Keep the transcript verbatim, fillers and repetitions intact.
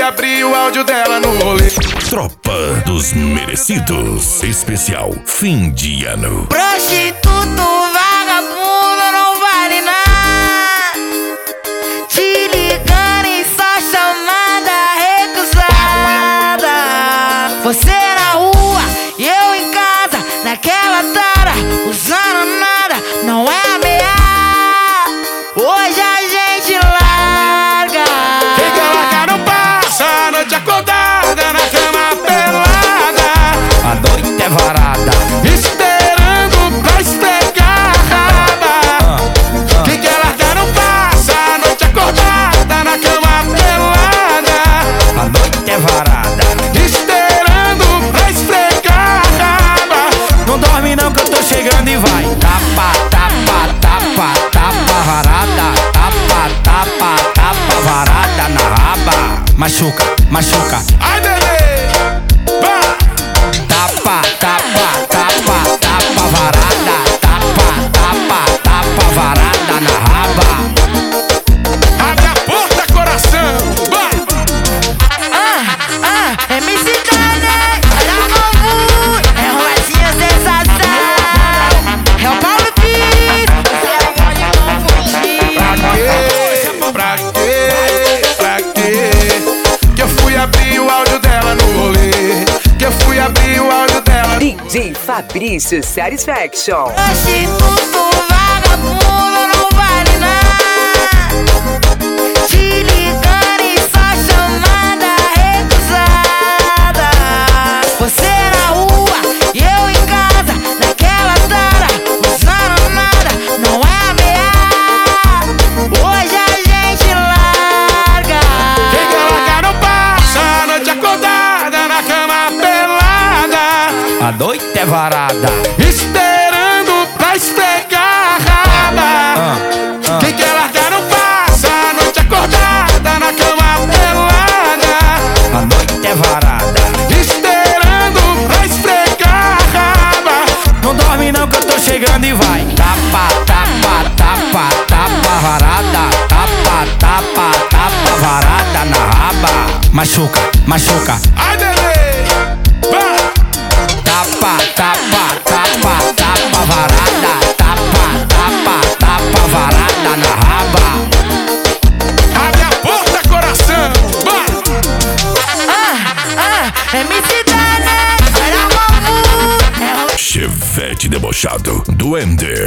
abrir o áudio dela no rolê. Tropa dos Merecidos, especial fim de ano. Prostituto, vagabundo, não vale nada. Te ligando e só chamada recusada. Você na rua e eu em casa, naquela tara, usando nada, não é ameaça. Hoje a gente larga. Quem quer largar não passa a noite acordada na cama pelada. A noite é varada, esperando pra esfregar a raba. Quem quer largar não passa a noite acordada na cama pelada. a noite é varada. Esperando pra esfregar a raba. Não dorme não que eu tô chegando e vai. Tapa, tapa, tapa, tapa varada. Tapa, tapa, tapa varada na raba. Machuca, machuca. Ai, bebê, vai. Tapa, tapa, tapa, tapa varada. Tapa, tapa, tapa varada na raba. Abre a porta, coração, vai. Ah, ah, M C Dane, olha como é romatinha sensação. É o Paulo Pires, você não pode confundir. Pra quê? Pra quê? Pra quê? Que eu fui abrir o áudio dela no rolê. Que eu fui abrir o áudio dela. D J Fabrício Satisfaction. Prostituto, vagabundo, não vale nada. Te ligando e só chamada recusada. Você na rua e eu em casa, naquela tara, usando nada, não é ameaça. Hoje a gente larga. Quem quer largar não passa a noite acordada na cama pelada. A noite é varada. Esperando pra esfregar a raba. Quem quer largar não passa a noite acordada na cama pelada. A noite é varada. Esperando pra esfregar a raba. Não dorme não que eu tô chegando e vai. Tapa, tapa, tapa, tapa varada. Tapa, tapa, tapa varada na raba. Machuca, machuca. Ai, bebê, vai. Tapa, tapa, tapa, tapa varada. Tapa, tapa, tapa varada na raba. Abre a porta, coração, vai. Ah, ah, M C Dane, olha como é Chevette debochado, Duende.